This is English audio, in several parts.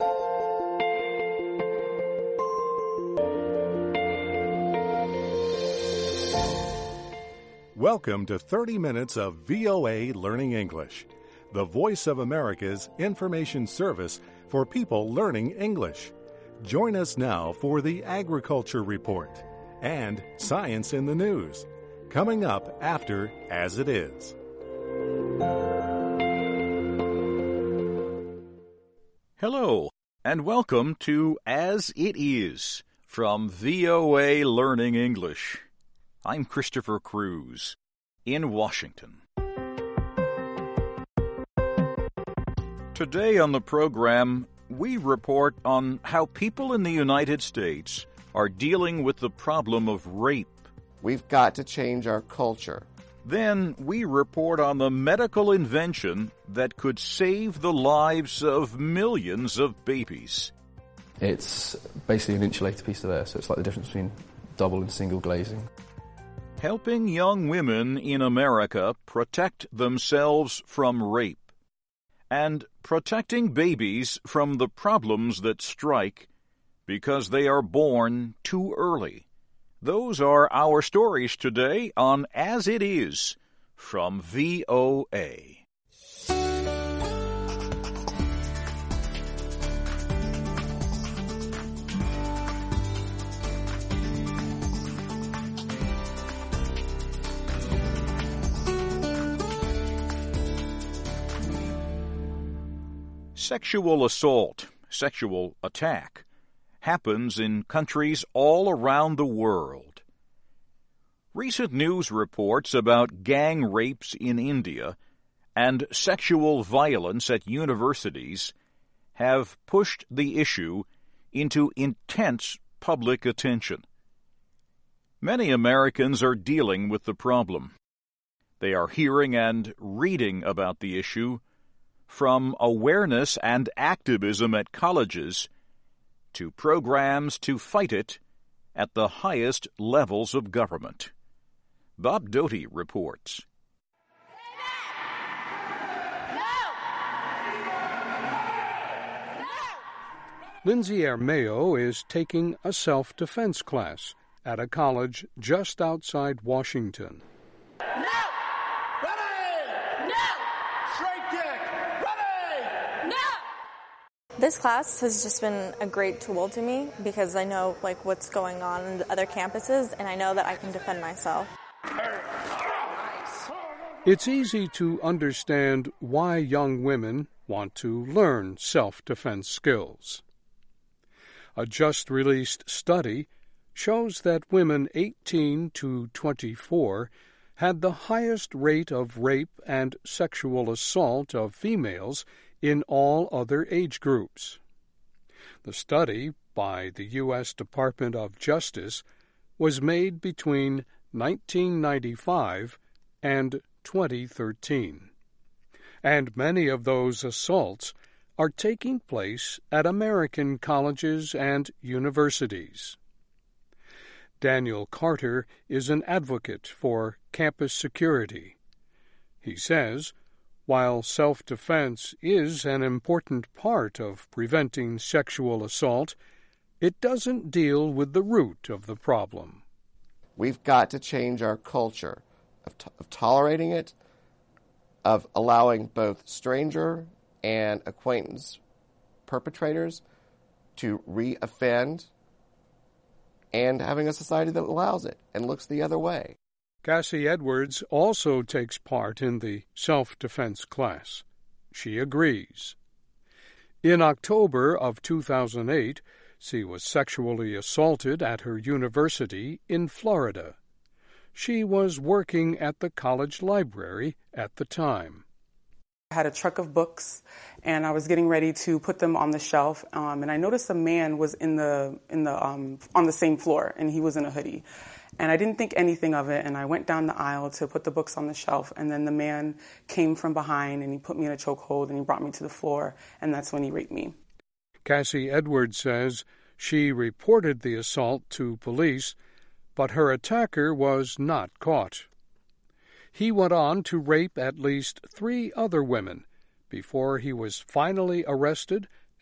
Welcome to 30 Minutes of VOA Learning English, the voice of America's information service for people learning English. Join us now for the Agriculture Report and Science in the News, coming up after As It Is. Hello, and welcome to As It Is from VOA Learning English. I'm Christopher Cruz in Washington. Today on the program, we report on how people in the United States are dealing with the problem of rape. We've got to change our culture. Then we report on the medical invention that could save the lives of millions of babies. It's basically an insulated piece of air, so it's like the difference between double and single glazing. Helping young women in America protect themselves from rape, and protecting babies from the problems that strike because they are born too early. Those are our stories today on As It Is from VOA. Sexual assault, sexual attack, happens in countries all around the world. Recent news reports about gang rapes in India and sexual violence at universities have pushed the issue into intense public attention. Many Americans are dealing with the problem. They are hearing and reading about the issue, from awareness and activism at colleges to programs to fight it at the highest levels of government. Bob Doty reports. Lindsay Armeo is taking a self-defense class at a college just outside Washington. This class has just been a great tool to me because I know what's going on in the other campuses, and I know that I can defend myself. It's easy to understand why young women want to learn self-defense skills. A just-released study shows that women 18 to 24 had the highest rate of rape and sexual assault of females in all other age groups. The study, by the U.S. Department of Justice, was made between 1995 and 2013. And many of those assaults are taking place at American colleges and universities. Daniel Carter is an advocate for campus security. He says, while self-defense is an important part of preventing sexual assault, it doesn't deal with the root of the problem. We've got to change our culture of tolerating it, of allowing both stranger and acquaintance perpetrators to re-offend, and having a society that allows it and looks the other way. Cassie Edwards also takes part in the self-defense class. She agrees. In October of 2008, she was sexually assaulted at her university in Florida. She was working at the college library at the time. I had a truck of books, and I was getting ready to put them on the shelf, and I noticed a man was on the same floor, and he was in a hoodie. And I didn't think anything of it, and I went down the aisle to put the books on the shelf, and then the man came from behind, and he put me in a chokehold, and he brought me to the floor, and that's when he raped me. Cassie Edwards says she reported the assault to police, but her attacker was not caught. He went on to rape at least 3 other women before he was finally arrested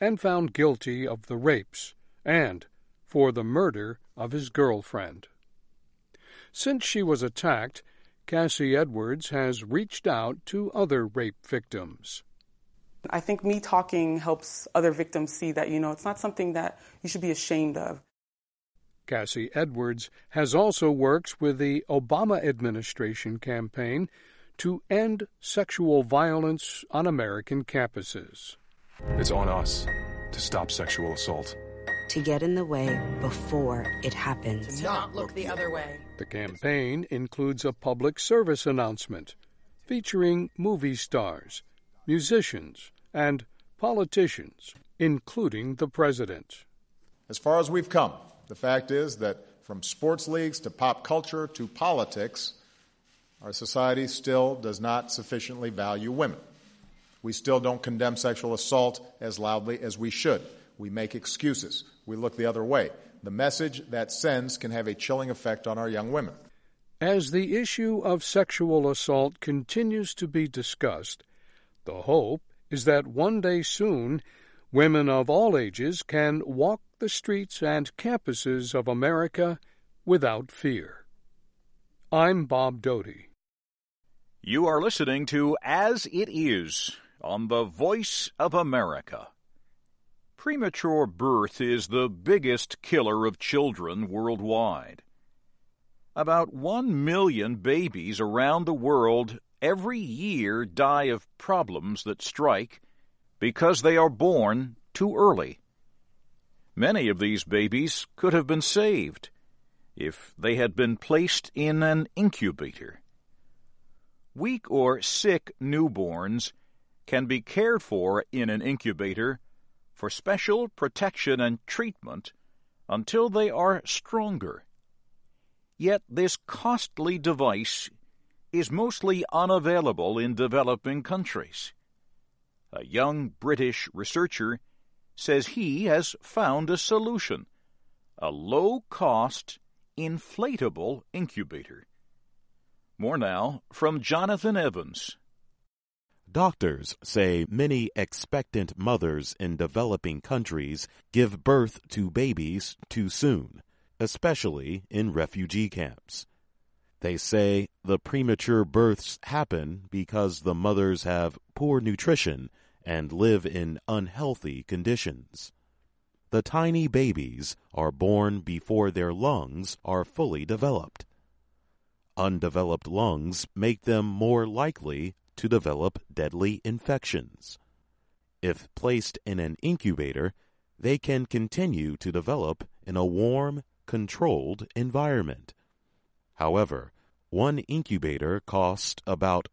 and found guilty of the rapes and for the murder of his girlfriend. Since she was attacked, Cassie Edwards has reached out to other rape victims. I think me talking helps other victims see that, it's not something that you should be ashamed of. Cassie Edwards has also worked with the Obama administration campaign to end sexual violence on American campuses. It's on us to stop sexual assault. To get in the way before it happens. To not look the other way. The campaign includes a public service announcement featuring movie stars, musicians, and politicians, including the president. As far as we've come, the fact is that from sports leagues to pop culture to politics, our society still does not sufficiently value women. We still don't condemn sexual assault as loudly as we should. We make excuses. We look the other way. The message that sends can have a chilling effect on our young women. As the issue of sexual assault continues to be discussed, the hope is that one day soon, women of all ages can walk the streets and campuses of America without fear. I'm Bob Doty. You are listening to As It Is on the Voice of America. Premature birth is the biggest killer of children worldwide. About 1 million babies around the world every year die of problems that strike because they are born too early. Many of these babies could have been saved if they had been placed in an incubator. Weak or sick newborns can be cared for in an incubator for special protection and treatment until they are stronger. Yet this costly device is mostly unavailable in developing countries. A young British researcher says he has found a solution, a low-cost, inflatable incubator. More now from Jonathan Evans. Doctors say many expectant mothers in developing countries give birth to babies too soon, especially in refugee camps. They say the premature births happen because the mothers have poor nutrition and live in unhealthy conditions. The tiny babies are born before their lungs are fully developed. Undeveloped lungs make them more likely to develop deadly infections. If placed in an incubator, they can continue to develop in a warm, controlled environment. However, one incubator costs about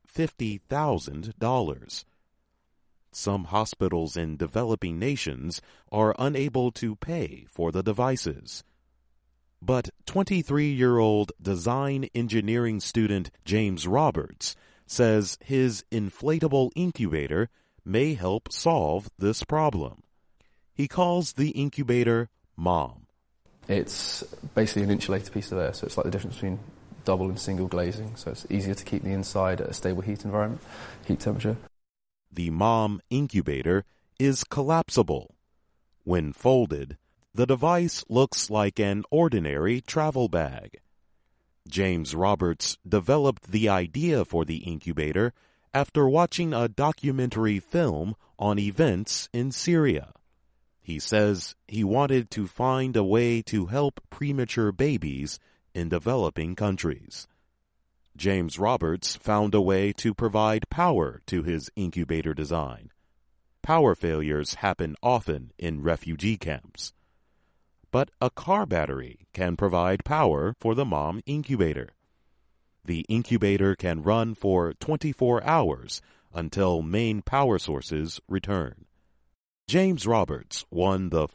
$50,000. Some hospitals in developing nations are unable to pay for the devices. But 23-year-old design engineering student James Roberts says his inflatable incubator may help solve this problem. He calls the incubator Mom. It's basically an insulated piece of air, so it's like the difference between double and single glazing, so it's easier to keep the inside at a stable heat environment, heat temperature. The Mom incubator is collapsible. When folded, the device looks like an ordinary travel bag. James Roberts developed the idea for the incubator after watching a documentary film on events in Syria. He says he wanted to find a way to help premature babies in developing countries. James Roberts found a way to provide power to his incubator design. Power failures happen often in refugee camps. But a car battery can provide power for the Mom incubator. The incubator can run for 24 hours until main power sources return. James Roberts won the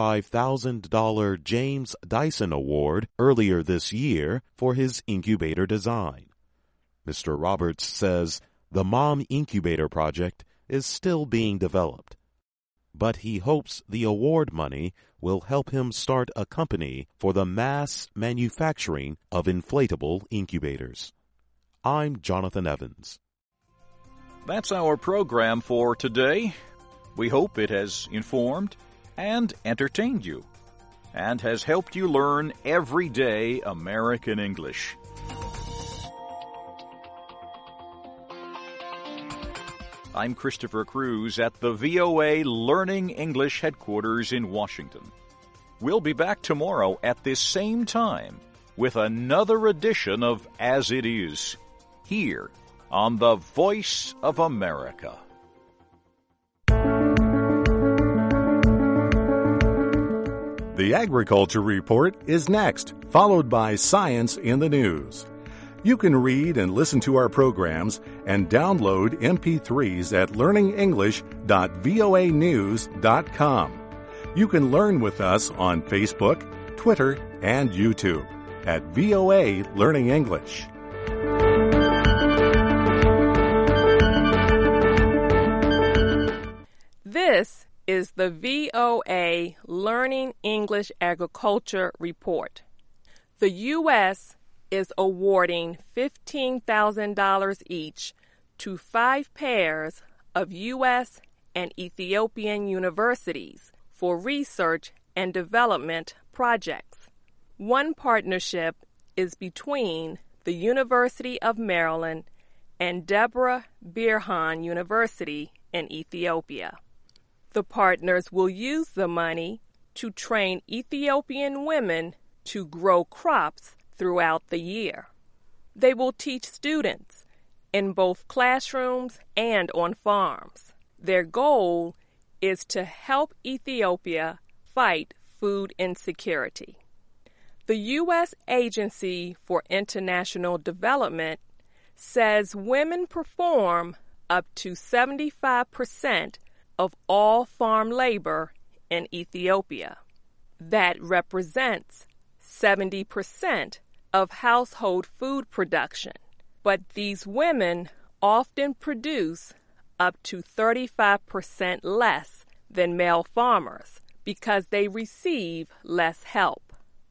$45,000 James Dyson Award earlier this year for his incubator design. Mr. Roberts says the Mom Incubator project is still being developed, but he hopes the award money will help him start a company for the mass manufacturing of inflatable incubators. I'm Jonathan Evans. That's our program for today. We hope it has informed and entertained you, and has helped you learn everyday American English. I'm Christopher Cruz at the VOA Learning English headquarters in Washington. We'll be back tomorrow at this same time with another edition of As It Is, here on the Voice of America. The Agriculture Report is next, followed by Science in the News. You can read and listen to our programs and download MP3s at learningenglish.voanews.com. You can learn with us on Facebook, Twitter, and YouTube at VOA Learning English. This is the VOA Learning English Agriculture Report. The U.S. is awarding $15,000 each to 5 pairs of U.S. and Ethiopian universities for research and development projects. One partnership is between the University of Maryland and Deborah Birhan University in Ethiopia. The partners will use the money to train Ethiopian women to grow crops throughout the year. They will teach students in both classrooms and on farms. Their goal is to help Ethiopia fight food insecurity. The U.S. Agency for International Development says women perform up to 75% of all farm labor in Ethiopia. That represents 70% of household food production, but these women often produce up to 35% less than male farmers because they receive less help.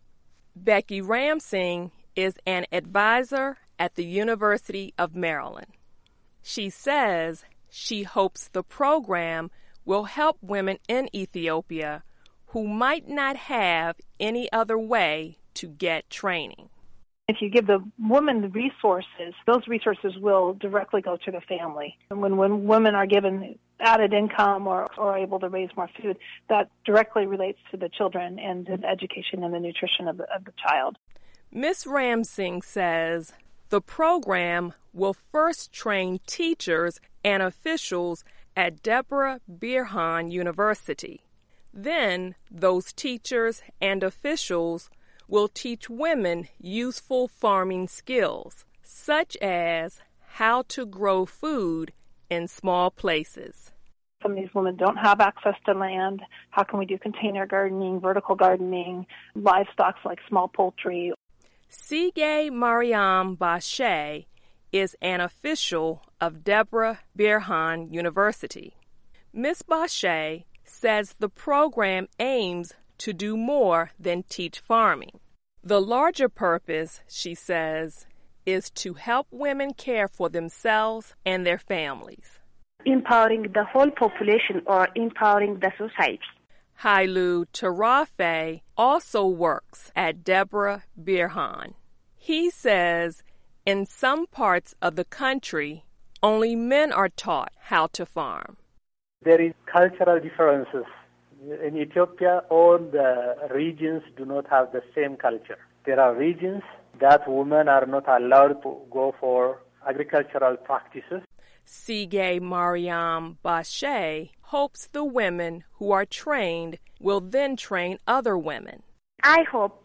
Becky Ramsing is an advisor at the University of Maryland. She says she hopes the program will help women in Ethiopia who might not have any other way to get training. If you give the woman the resources, those resources will directly go to the family. And when women are given added income or are able to raise more food, that directly relates to the children and the education and the nutrition of the child. Ms. Ramsing says the program will first train teachers and officials at Deborah Birhan University. Then those teachers and officials will teach women useful farming skills, such as how to grow food in small places. Some of these women don't have access to land. How can we do container gardening, vertical gardening, livestock like small poultry? Sige Mariam Bashe is an official of Deborah Birhan University. Ms. Bashe says the program aims to do more than teach farming. The larger purpose, she says, is to help women care for themselves and their families. Empowering the whole population or empowering the society. Hailu Tarafe also works at Deborah Birhan. He says in some parts of the country, only men are taught how to farm. There is cultural differences. In Ethiopia, all the regions do not have the same culture. There are regions that women are not allowed to go for agricultural practices. Sige Mariam Bashe hopes the women who are trained will then train other women. I hope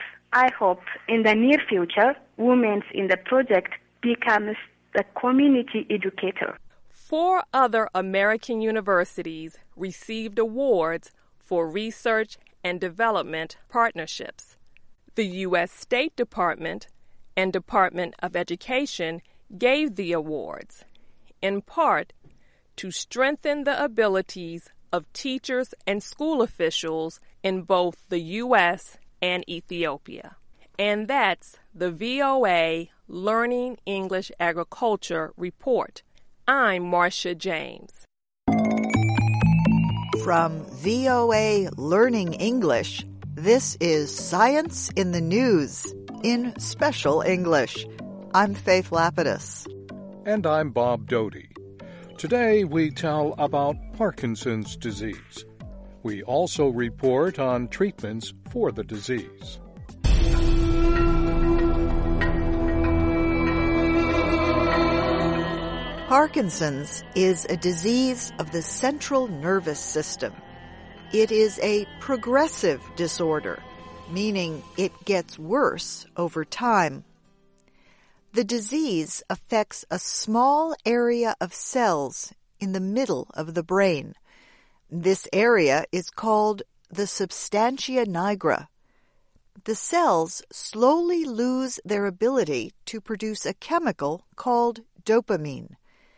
in the near future, women in the project becomes the community educator. 4 other American universities received awards for research and development partnerships. The U.S. State Department and Department of Education gave the awards, in part to strengthen the abilities of teachers and school officials in both the U.S. and Ethiopia. And that's the VOA Learning English Agriculture Report. I'm Marcia James. From VOA Learning English, this is Science in the News in Special English. I'm Faith Lapidus. And I'm Bob Doty. Today we tell about Parkinson's disease. We also report on treatments for the disease. Parkinson's is a disease of the central nervous system. It is a progressive disorder, meaning it gets worse over time. The disease affects a small area of cells in the middle of the brain. This area is called the substantia nigra. The cells slowly lose their ability to produce a chemical called dopamine.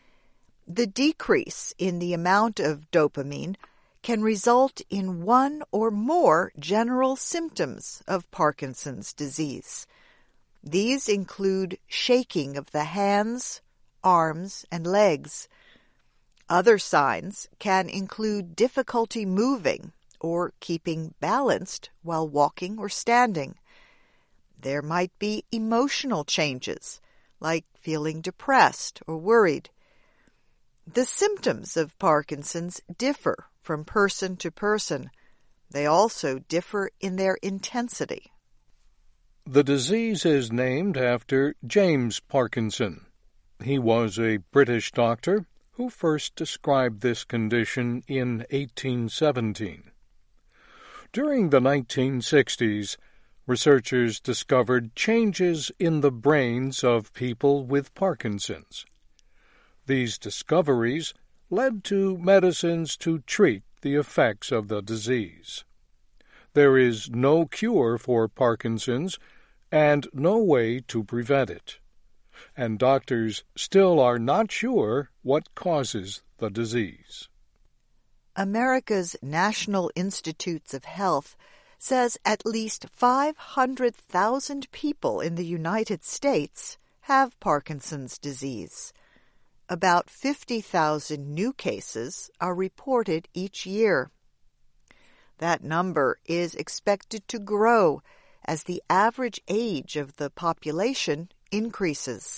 The decrease in the amount of dopamine can result in one or more general symptoms of Parkinson's disease. These include shaking of the hands, arms, and legs. Other signs can include difficulty moving or keeping balanced while walking or standing. There might be emotional changes, like feeling depressed or worried. The symptoms of Parkinson's differ from person to person. They also differ in their intensity. The disease is named after James Parkinson. He was a British doctor who first described this condition in 1817. During the 1960s, researchers discovered changes in the brains of people with Parkinson's. These discoveries led to medicines to treat the effects of the disease. There is no cure for Parkinson's and no way to prevent it, and doctors still are not sure what causes the disease. America's National Institutes of Health says at least 500,000 people in the United States have Parkinson's disease. About 50,000 new cases are reported each year. That number is expected to grow as the average age of the population increases.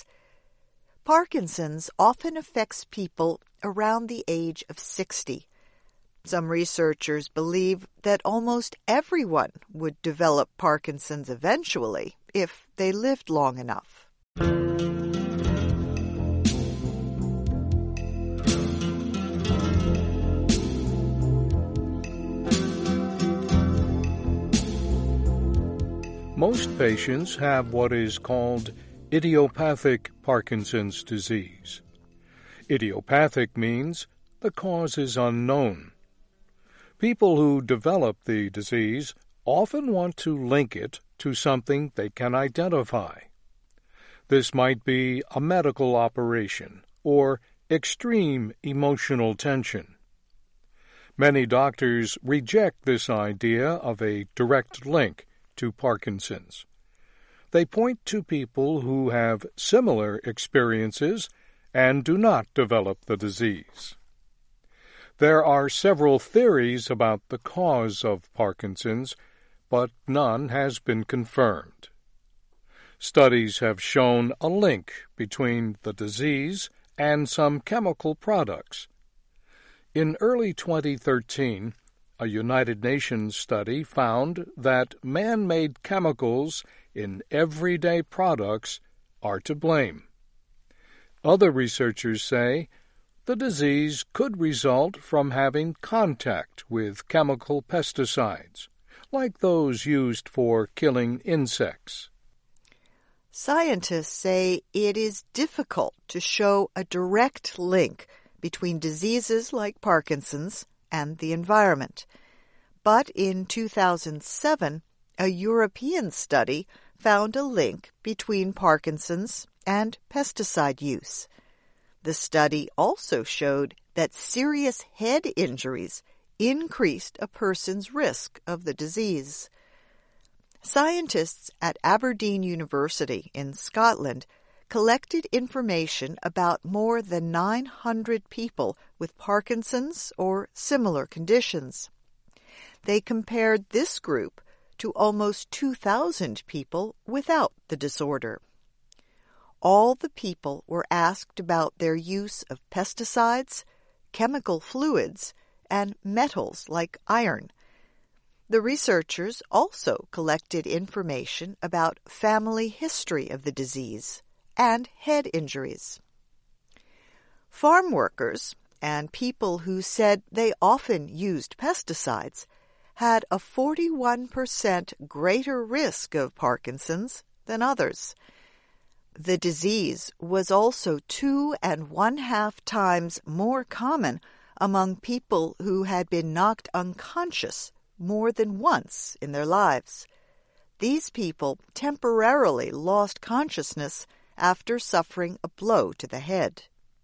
Parkinson's often affects people around the age of 60. Some researchers believe that almost everyone would develop Parkinson's eventually if they lived long enough. Most patients have what is called idiopathic Parkinson's disease. Idiopathic means the cause is unknown. People who develop the disease often want to link it to something they can identify. This might be a medical operation or extreme emotional tension. Many doctors reject this idea of a direct link to Parkinson's. They point to people who have similar experiences and do not develop the disease. There are several theories about the cause of Parkinson's, but none has been confirmed. Studies have shown a link between the disease and some chemical products. In early 2013, a United Nations study found that man-made chemicals in everyday products are to blame. Other researchers say the disease could result from having contact with chemical pesticides, like those used for killing insects. Scientists say it is difficult to show a direct link between diseases like Parkinson's and the environment. But in 2007, a European study found a link between Parkinson's and pesticide use. The study also showed that serious head injuries increased a person's risk of the disease. Scientists at Aberdeen University in Scotland collected information about more than 900 people with Parkinson's or similar conditions. They compared this group to almost 2,000 people without the disorder. All the people were asked about their use of pesticides, chemical fluids, and metals like iron. The researchers also collected information about family history of the disease and head injuries. Farm workers and people who said they often used pesticides had a 41% greater risk of Parkinson's than others. The disease was also 2.5 times more common among people who had been knocked unconscious more than once in their lives. These people temporarily lost consciousness after suffering a blow to the head.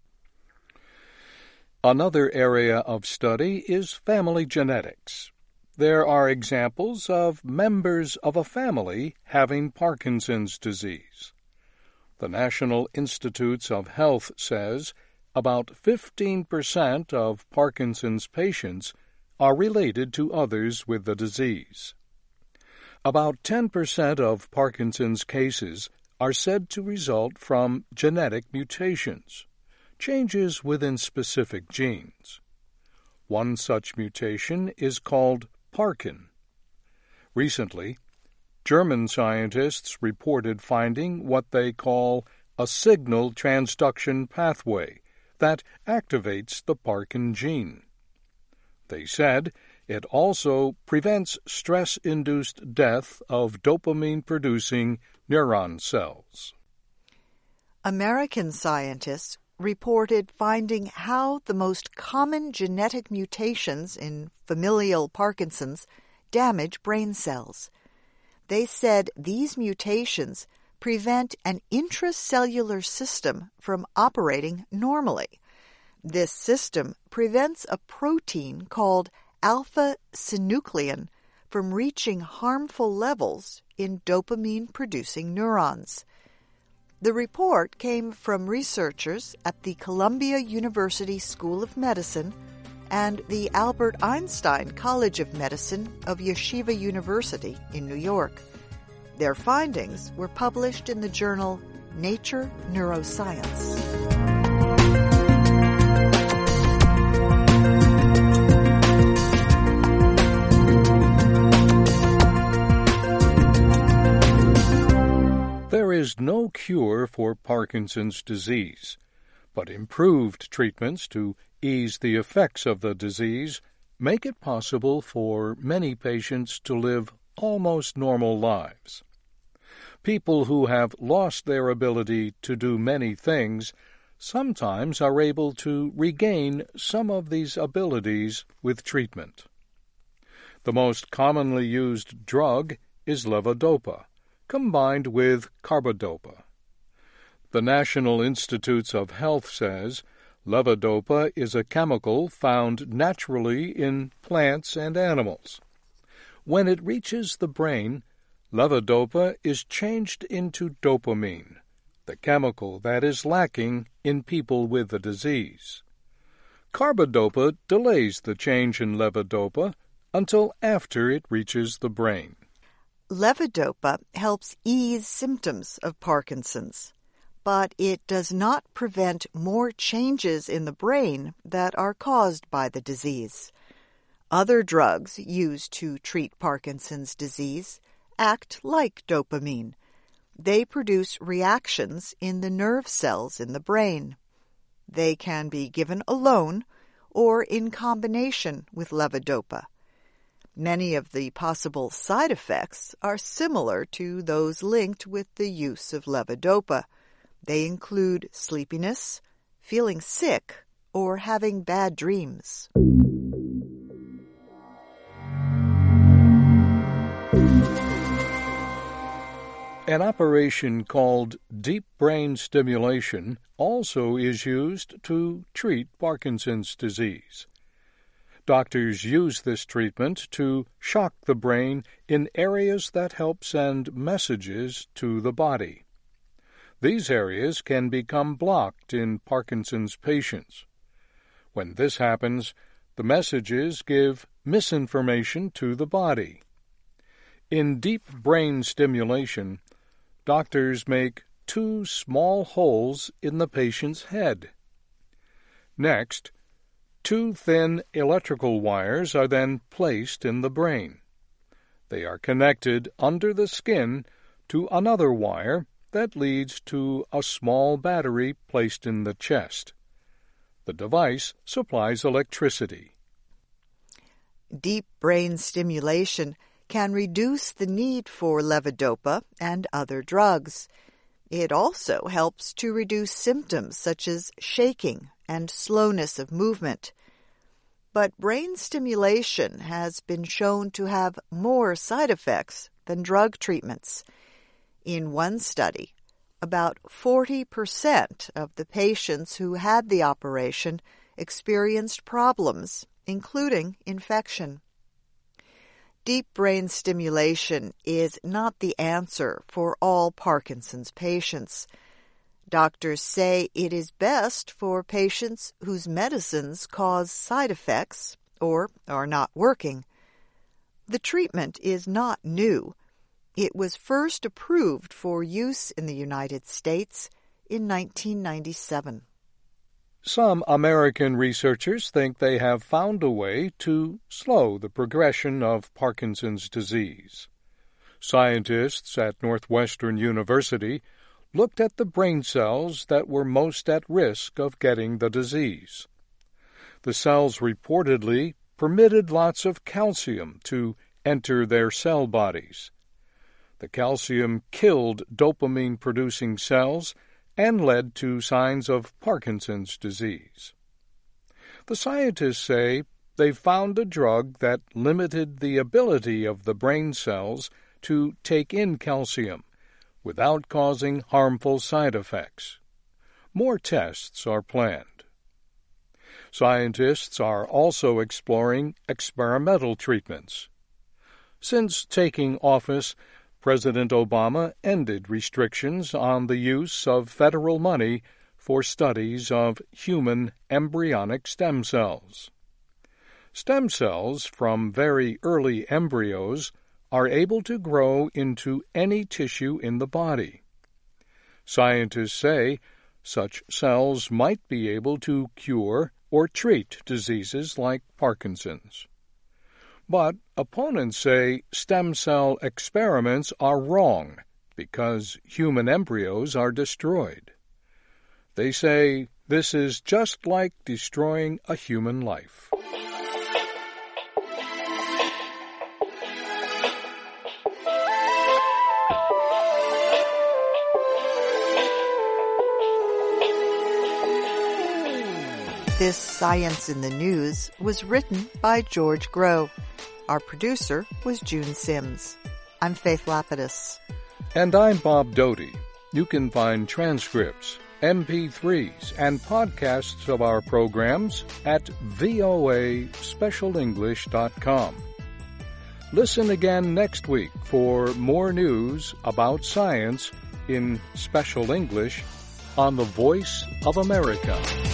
Another area of study is family genetics. There are examples of members of a family having Parkinson's disease. The National Institutes of Health says about 15% of Parkinson's patients are related to others with the disease. About 10% of Parkinson's cases are said to result from genetic mutations, changes within specific genes. One such mutation is called Parkin. Recently, German scientists reported finding what they call a signal transduction pathway that activates the Parkin gene. They said it also prevents stress-induced death of dopamine-producing neuron cells. American scientists reported finding how the most common genetic mutations in familial Parkinson's damage brain cells. They said these mutations prevent an intracellular system from operating normally. This system prevents a protein called alpha-synuclein from reaching harmful levels in dopamine-producing neurons. The report came from researchers at the Columbia University School of Medicine and the Albert Einstein College of Medicine of Yeshiva University in New York. Their findings were published in the journal Nature Neuroscience. There is no cure for Parkinson's disease, but improved treatments to ease the effects of the disease make it possible for many patients to live almost normal lives. People who have lost their ability to do many things sometimes are able to regain some of these abilities with treatment. The most commonly used drug is levodopa, combined with carbidopa. The National Institutes of Health says levodopa is a chemical found naturally in plants and animals. When it reaches the brain, levodopa is changed into dopamine, the chemical that is lacking in people with the disease. Carbidopa delays the change in levodopa until after it reaches the brain. Levodopa helps ease symptoms of Parkinson's, but it does not prevent more changes in the brain that are caused by the disease. Other drugs used to treat Parkinson's disease act like dopamine. They produce reactions in the nerve cells in the brain. They can be given alone or in combination with levodopa. Many of the possible side effects are similar to those linked with the use of levodopa. They include sleepiness, feeling sick, or having bad dreams. An operation called deep brain stimulation also is used to treat Parkinson's disease. Doctors use this treatment to shock the brain in areas that help send messages to the body. These areas can become blocked in Parkinson's patients. When this happens, the messages give misinformation to the body. In deep brain stimulation, doctors make 2 small holes in the patient's head. Next, 2 thin electrical wires are then placed in the brain. They are connected under the skin to another wire that leads to a small battery placed in the chest. The device supplies electricity. Deep brain stimulation can reduce the need for levodopa and other drugs. It also helps to reduce symptoms such as shaking and slowness of movement. But brain stimulation has been shown to have more side effects than drug treatments. In one study, about 40% of the patients who had the operation experienced problems, including infection. Deep brain stimulation is not the answer for all Parkinson's patients. Doctors say it is best for patients whose medicines cause side effects or are not working. The treatment is not new. It was first approved for use in the United States in 1997. Some American researchers think they have found a way to slow the progression of Parkinson's disease. Scientists at Northwestern University looked at the brain cells that were most at risk of getting the disease. The cells reportedly permitted lots of calcium to enter their cell bodies. The calcium killed dopamine-producing cells and led to signs of Parkinson's disease. The scientists say they found a drug that limited the ability of the brain cells to take in calcium without causing harmful side effects. More tests are planned. Scientists are also exploring experimental treatments. Since taking office, President Obama ended restrictions on the use of federal money for studies of human embryonic stem cells. Stem cells from very early embryos are able to grow into any tissue in the body. Scientists say such cells might be able to cure or treat diseases like Parkinson's. But opponents say stem cell experiments are wrong because human embryos are destroyed. They say this is just like destroying a human life. This Science in the News was written by George Groh. Our producer was June Sims. I'm Faith Lapidus. And I'm Bob Doty. You can find transcripts, MP3s, and podcasts of our programs at voaspecialenglish.com. Listen again next week for more news about science in Special English on the Voice of America.